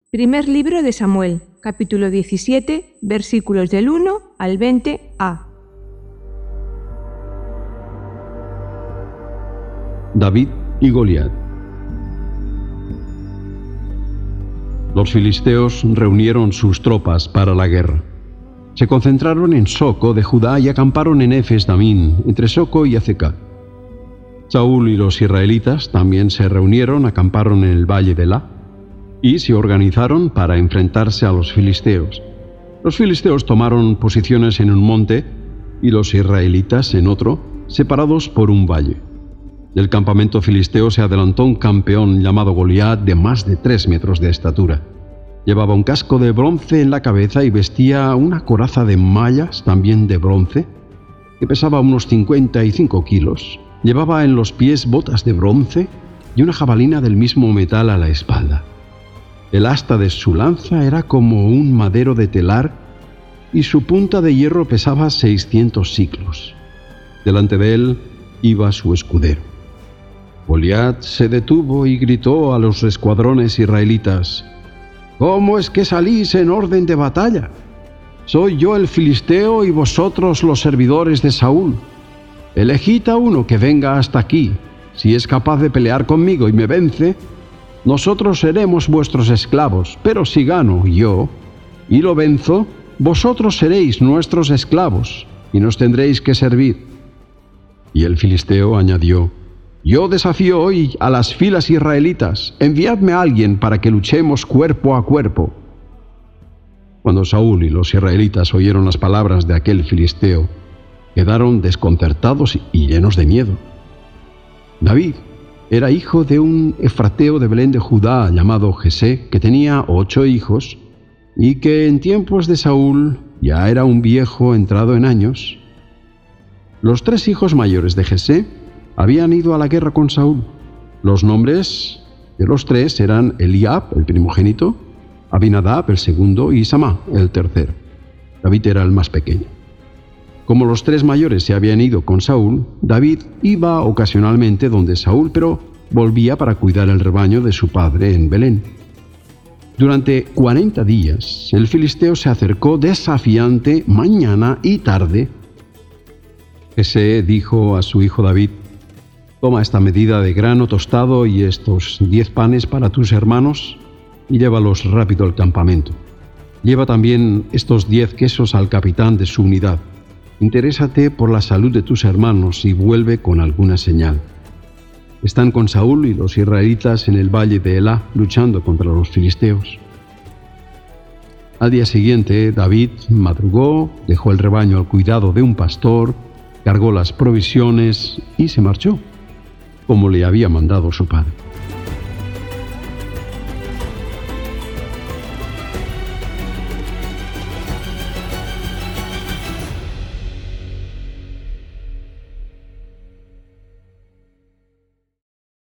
Primer libro de Samuel, capítulo 17, versículos del 1 al 20a. David y Goliat. Los filisteos reunieron sus tropas para la guerra. Se concentraron en Soco de Judá y acamparon en Efes Damín, entre Soco y Azecat. Saúl y los israelitas también se reunieron, acamparon en el valle de Elá y se organizaron para enfrentarse a los filisteos. Los filisteos tomaron posiciones en un monte y los israelitas en otro, separados por un valle. Del campamento filisteo se adelantó un campeón llamado Goliat de más de 3 metros de estatura. Llevaba un casco de bronce en la cabeza y vestía una coraza de mallas, también de bronce, que pesaba unos 55 kilos. Llevaba en los pies botas de bronce y una jabalina del mismo metal a la espalda. El asta de su lanza era como un madero de telar y su punta de hierro pesaba 600 siclos. Delante de él iba su escudero. Goliat se detuvo y gritó a los escuadrones israelitas: «¿Cómo es que salís en orden de batalla? Soy yo el filisteo y vosotros los servidores de Saúl. Elegid a uno que venga hasta aquí. Si es capaz de pelear conmigo y me vence, nosotros seremos vuestros esclavos, pero si gano yo y lo venzo, vosotros seréis nuestros esclavos y nos tendréis que servir». Y el filisteo añadió: «Yo desafío hoy a las filas israelitas, enviadme a alguien para que luchemos cuerpo a cuerpo». Cuando Saúl y los israelitas oyeron las palabras de aquel filisteo, quedaron desconcertados y llenos de miedo. David era hijo de un efrateo de Belén de Judá llamado Jesé, que tenía 8 hijos y que en tiempos de Saúl ya era un viejo entrado en años. Los 3 hijos mayores de Jesé habían ido a la guerra con Saúl. Los nombres de los 3 eran Eliab, el primogénito, Abinadab, el segundo, y Samá, el tercero. David era el más pequeño. Como los 3 mayores se habían ido con Saúl, David iba ocasionalmente donde Saúl, pero volvía para cuidar el rebaño de su padre en Belén. Durante 40 días, el filisteo se acercó desafiante mañana y tarde. Jesé dijo a su hijo David: «Toma esta medida de grano tostado y estos 10 panes para tus hermanos y llévalos rápido al campamento. Lleva también estos 10 quesos al capitán de su unidad. Interésate por la salud de tus hermanos y vuelve con alguna señal». Están con Saúl y los israelitas en el valle de Elá luchando contra los filisteos. Al día siguiente, David madrugó, dejó el rebaño al cuidado de un pastor, cargó las provisiones y se marchó, como le había mandado su padre.